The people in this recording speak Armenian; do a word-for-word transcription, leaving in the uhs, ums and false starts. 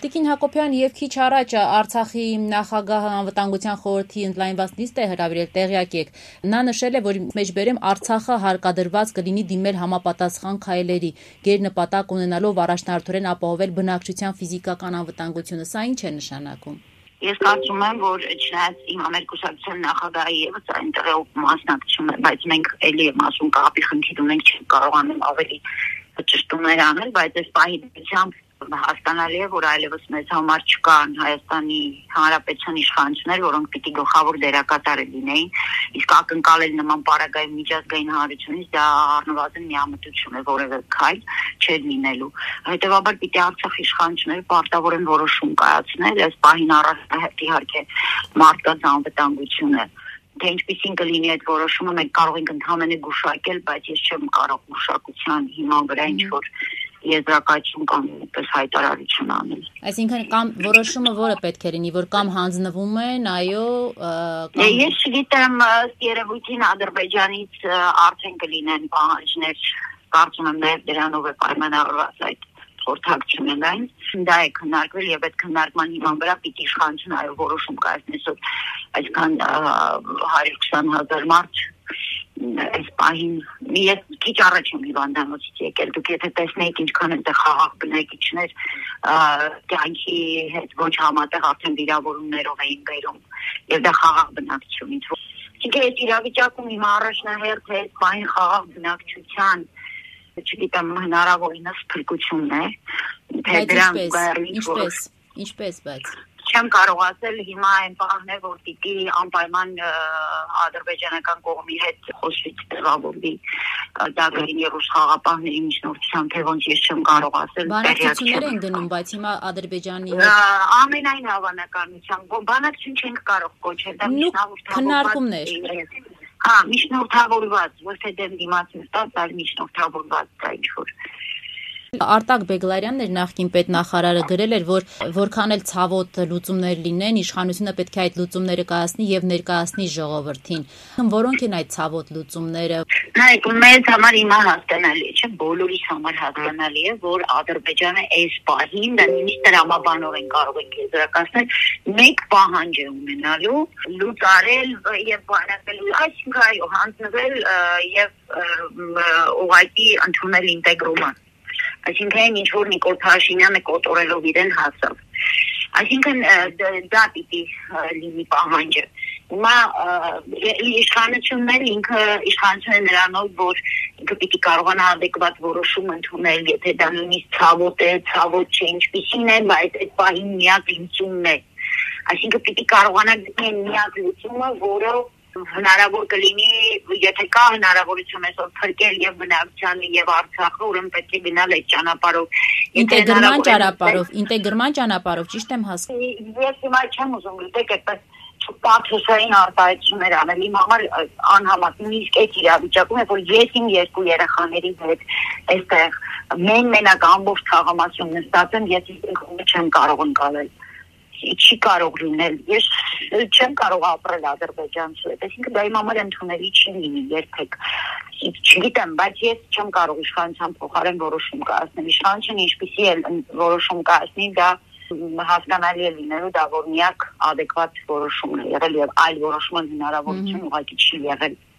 Տիկին Հակոբյան, եւ քիչ առաջ Արցախի նախագահը անվտանգության խորհրդի ընդլայնված նիստ է հրավիրել, տեղյակ եք։ Նա նշել է, որ մեջբերեմ Արցախը հարկադրված կլինի դիմել համապատասխան քայլերի, գերնպատակ ունենալով առաջնահերթորեն ապահովել բնակչության ֆիզիկական անվտանգությունը։ Սա ինչ է նշանակում։ Ես կարծում եմ, որ չնայած իմ համերկուսակցության նախագահի եւս այնտեղ մասնակցում է, բայց մենք էլի եմ ասում, կապի խնդիր ունենք, չենք կարողանում ավելի ճշտումներ անել, բայց այս պահի դեպությամբ հասկանալի է, որ այլևս մեզ համար չկան Հայաստանի Հանրապետության իշխանություններ, որոնք պիտի գլխավոր դերակատարը լինեին, իսկ ակնկալել նման պարագայում միջազգային հանրությունից դա առնվազն միամտություն է, որևէ քայլ չէր լինելու։ Հետևաբար պիտի Արցախի իշխանությունները պարտավոր են որոշում կայացնել, այս պահին առաջնահերթ իհարկե մարդկանց անվտանգությունը։ Թե ինչպիսին կլինի այդ որոշումը, մենք կարող ենք ընդհանրապես գուշակել, բայց ես չեմ կարող գուշակության հիման վրա ինչ-որ եզրակացություն կամ պես հայտարարություն անել։ Այսինքն կամ որոշումը որը պետք է լինի, որ կամ հանձնվում են, այո, կամ Ես չգիտեմ, ըստ երևույթին Ադրբեջանից արդեն կլինեն պահանջներ, կարծում եմ նաև դրանով է պայմանավորված այդ խորհրդակցությունն այն, դա է քննարկվել եւ այդ քննարկման հիման վրա պիտի իշխանությունը այո որոշում կայացնի, այսքան հարյուր քսան հազար մարդ այս պահին ես քիչ առաջ եմ հիվանդանոցից եկել, դուք եթե տեսնեիք ինչքան այնտեղ խաղաղ բնակիչներ կյանքի հետ ոչ համատեղ արդեն վիրավորումներով էին բերում եւ դա խաղաղ բնակչությունից։ Իսկ այս իրավիճակում հիմա առաջնահերթ է այս պահին խաղաղ բնակչության չգիտեմ հնարավորինս փրկությունն է, թե դրան ինչպես, ինչպես բայց չեմ կարող ասել հիմա այն պահն է, որ պիտի անպայման ադրբեջանական կողմի հետ խոսվից տեղավորվի, դա կլինի ռուս խաղապահների միջնորդությամբ, թե ոնց ես չեմ կարող ասել։ Բանակցություններ են գնում, բայց հիմա Ադրբեջանի հետ ամենայն հավանականությամբ բանակցություն չենք կարող կոչել, դա քննարկումներ։ Հա, միջնորդավորված, ոչ թե դեմ դիմաց նստած, այլ միջնորդավորված դա ինչ-որ։ Արտակ Բեգլարյանն էր նախկին պետնախարարը գրել էր, որ որքան էլ ցավոտ լուծումներ լինեն, իշխանությունը պետք է այդ լուծումները կայացնի եւ ներկայացնի ժողովրդին։ Որոնք են այդ ցավոտ լուծումները։ Նայեք, մեզ համար հիմա հասկանալի է, չէ՞, բոլորիս համար հասկանալի է, որ Ադրբեջանը այս պահին, դա նույնիսկ տրամաբանով են կարող ենք եզրակացնել, մեկ պահանջ է ունենալու լուծարել եւ բանակցել, այսինքն այո, հանձնվել եւ ուղղակի ընդունել ինտեգրումը։ Այսինքն ինչ որ Նիկոլ Փաշինյանը կոտորելով իրեն հասավ։ Այսինքն դա պիտի լինի պահանջը։ Հիմա իշխանությունն էլ ինքը իշխանությունը նրանով, որ ինքը պիտի կարողանա adekvat որոշում ընդունել, եթե դա նույնիսկ ցավոտ է, ցավոտ չէ, ինչպիսին է, բայց այդ պահին միակ լուծումն է։ Այսինքն պիտի կարողանա գտնել միակ լուծումը, որը հնարավոր կլինի, եթե կա հնարավորություն այսօր փրկել եւ բնակչությանը եւ Արցախը, ուրեմն պետք է գնալ այդ ճանապարհով։ Ինտեգրման ճանապարհով, ինտեգրման ճանապարհով, ճիշտ եմ հասկանում։ Ես հիմա չեմ ուզում գիտեք այդպես պաթոսային արտահայտություններ անել, իմ համար անհամար, նույնիսկ այդ իրավիճակում է, որ ես իմ երկու երեխաների հետ այստեղ մեն-մենակ ամբողջ թաղամասում նստած եմ, ես ինքս չեմ կարող ընկալել։ Չի կարող լինել, ես չեմ կարող ապրել ադրբեջանցու հետ, այսինքն դա իմ համար ընդունելի չի լինի երբեք, չգիտեմ, բայց ես չեմ կարող իշխանության փոխարեն որոշում կայացնել, իշխանությունը ինչպիսի էլ որոշում կայացնի, դա հասկանալի է լինելու, դա որ միակ adekvat որոշումն է եղել եւ այլ որոշման հնարավորություն ուղղակի չի եղել։